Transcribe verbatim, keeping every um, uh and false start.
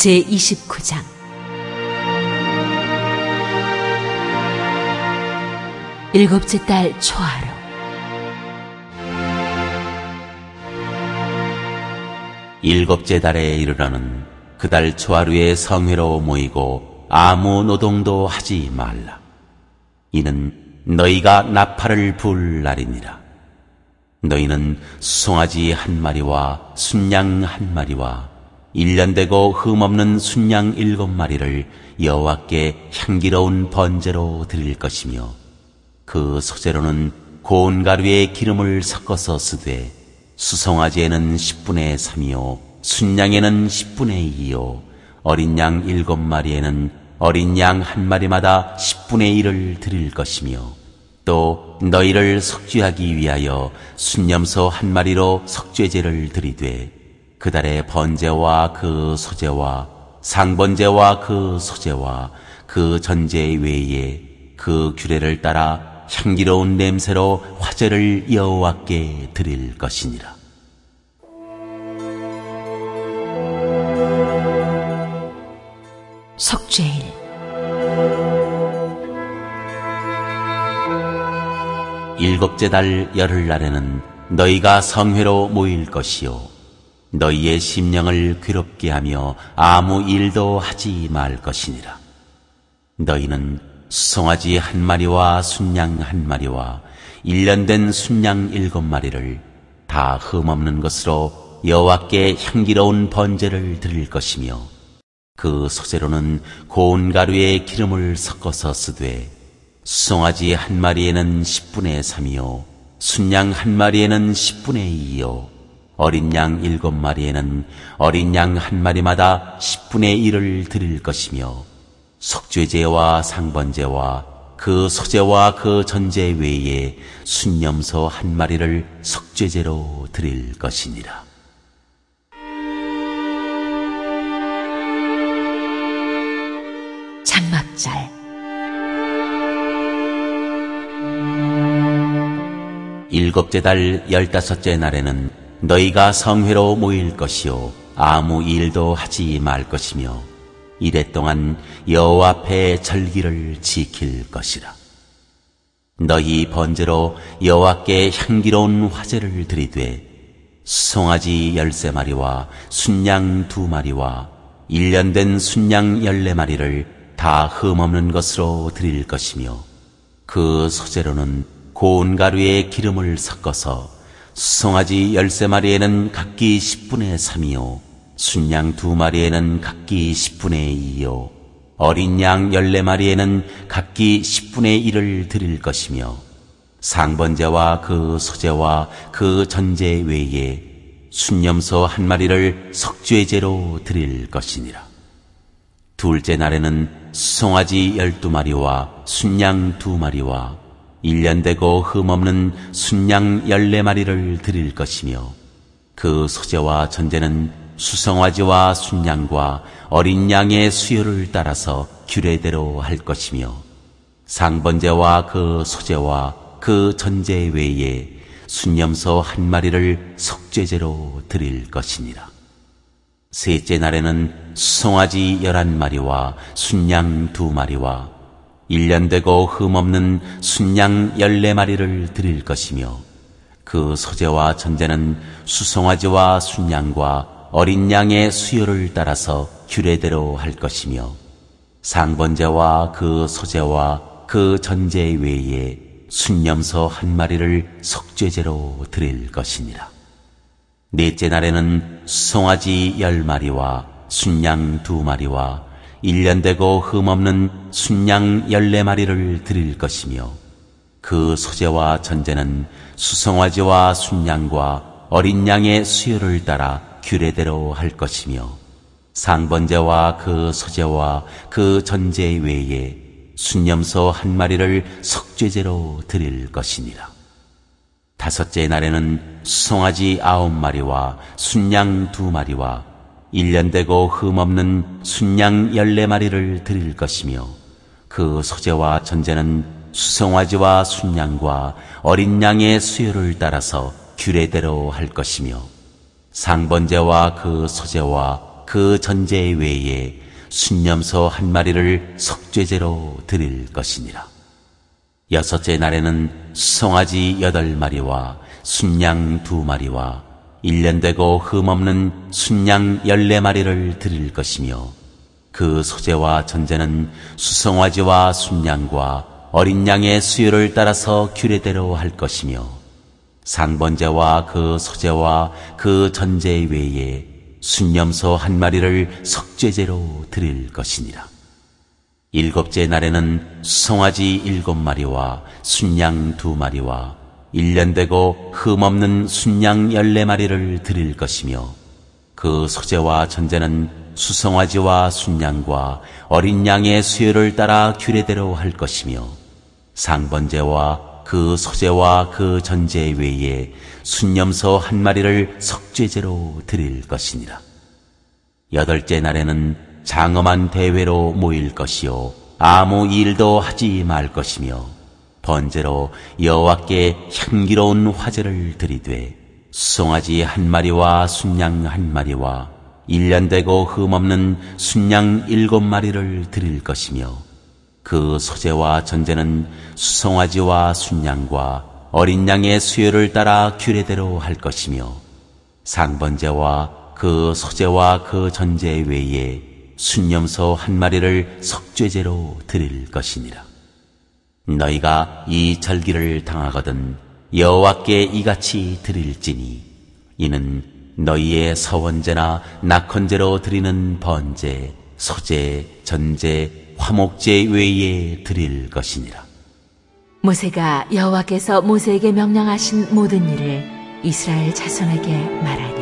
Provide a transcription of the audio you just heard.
제이십구 장 일곱째 달 초하루. 일곱째 달에 이르러는 그 달 초하루에 성회로 모이고 아무 노동도 하지 말라. 이는 너희가 나팔을 불 날이니라. 너희는 수송아지 한 마리와 순양 한 마리와 일년되고 흠없는 순양 일곱 마리를 여호와께 향기로운 번제로 드릴 것이며, 그 소재로는 고운 가루에 기름을 섞어서 쓰되, 수송아지에는 십분의 삼이요 순양에는 십분의 이요 어린 양 일곱 마리에는 어린 양 한 마리마다 십분의 일을 드릴 것이며, 또 너희를 속죄하기 위하여 순염소 한 마리로 속죄제를 드리되, 그 달의 번제와 그 소제와 상번제와 그 소제와 그 전제 외에 그 규례를 따라 향기로운 냄새로 화제를 여호와께 드릴 것이니라. 속죄일. 일곱째 달 열흘날에는 너희가 성회로 모일 것이요 너희의 심령을 괴롭게 하며 아무 일도 하지 말 것이니라. 너희는 수송아지 한 마리와 순양 한 마리와 일년된 순양 일곱 마리를 다 흠없는 것으로 여호와께 향기로운 번제를 드릴 것이며, 그 소재로는 고운 가루에 기름을 섞어서 쓰되, 수송아지 한 마리에는 십분의 삼이요 순양 한 마리에는 십분의 이요 어린 양 일곱 마리에는 어린 양 한 마리마다 십분의 일을 드릴 것이며, 속죄제와 상번제와 그 소제와 그 전제 외에 순염소 한 마리를 속죄제로 드릴 것이니라. 장막절. 일곱째 달 열다섯째 날에는 너희가 성회로 모일 것이요 아무 일도 하지 말 것이며, 이래 동안 여호와 앞에 절기를 지킬 것이라. 너희 번제로 여호와께 향기로운 화제를 드리되, 수송아지 열세 마리와 순양 두 마리와 일년된 순양 열네 마리를 다 흠없는 것으로 드릴 것이며, 그 소재로는 고운 가루에 기름을 섞어서 수송아지 열세 마리에는 각기 십분의 삼이요 순양 두 마리에는 각기 십분의 이요 어린 양 열네 마리에는 각기 십분의 일을 드릴 것이며, 상번제와 그 소제와 그 전제 외에 순염소 한 마리를 속죄제로 드릴 것이니라. 둘째 날에는 수송아지 열두 마리와 순양 두 마리와 일년되고 흠없는 순양 열네 마리를 드릴 것이며, 그 소제와 전제는 수송아지와 순양과 어린 양의 수요를 따라서 규례대로 할 것이며, 상번제와 그 소제와 그 전제 외에 순염소 한 마리를 속죄제로 드릴 것이니라. 셋째 날에는 수송아지 열한 마리와 순양 두 마리와 일년되고 흠없는 순양 열네 마리를 드릴 것이며, 그 소제와 전제는 수송아지와 순양과 어린 양의 수요를 따라서 규례대로 할 것이며, 상번제와 그 소제와 그 전제 외에 순염소 한 마리를 속죄제로 드릴 것이니라. 넷째 날에는 수송아지 열 마리와 순양 두 마리와 일년되고 흠없는 순양 열네 마리를 드릴 것이며, 그 소제와 전제는 수송아지와 순양과 어린 양의 수요를 따라 규례대로 할 것이며, 상번제와 그 소제와 그 전제 외에 순염소 한 마리를 속죄제로 드릴 것이니라. 다섯째 날에는 수송아지 아홉 마리와 순양 두 마리와 일년되고 흠없는 순양 열네 마리를 드릴 것이며, 그 소제와 전제는 수송아지와 순양과 어린 양의 수요를 따라서 규례대로 할 것이며, 상번제와 그 소제와 그 전제 외에 순념소 한 마리를 속죄제로 드릴 것이니라. 여섯째 날에는 수송아지 여덟 마리와 순양 두 마리와 일 년 되고 흠없는 순양 열네 마리를 드릴 것이며, 그 소제와 전제는 수송아지와 순양과 어린 양의 수요를 따라서 규례대로 할 것이며, 상번제와 그 소제와 그 전제 외에 순념소 한 마리를 속죄제로 드릴 것이니라. 일곱째 날에는 수송아지 일곱 마리와 순양 두 마리와 일 년 되고 흠없는 순양 열네 마리를 드릴 것이며, 그 소제와 전제는 수송아지와 순양과 어린 양의 수요를 따라 규례대로 할 것이며, 상번제와 그 소제와 그 전제 외에 순념소 한 마리를 속죄제로 드릴 것이니라. 여덟째 날에는 장엄한 대회로 모일 것이요 아무 일도 하지 말 것이며, 번제로 여호와께 향기로운 화제를 드리되 수송아지 한 마리와 순양 한 마리와 일 년 되고 흠없는 순양 일곱 마리를 드릴 것이며, 그 소제와 전제는 수송아지와 순양과 어린 양의 수요를 따라 규례대로 할 것이며, 상번제와 그 소제와 그 전제 외에 순념소 한 마리를 속죄제로 드릴 것이니라. 너희가 이 절기를 당하거든 여호와께 이같이 드릴지니, 이는 너희의 서원제나 낙헌제로 드리는 번제, 소제, 전제, 화목제 외에 드릴 것이니라. 모세가 여호와께서 모세에게 명령하신 모든 일을 이스라엘 자손에게 말하니,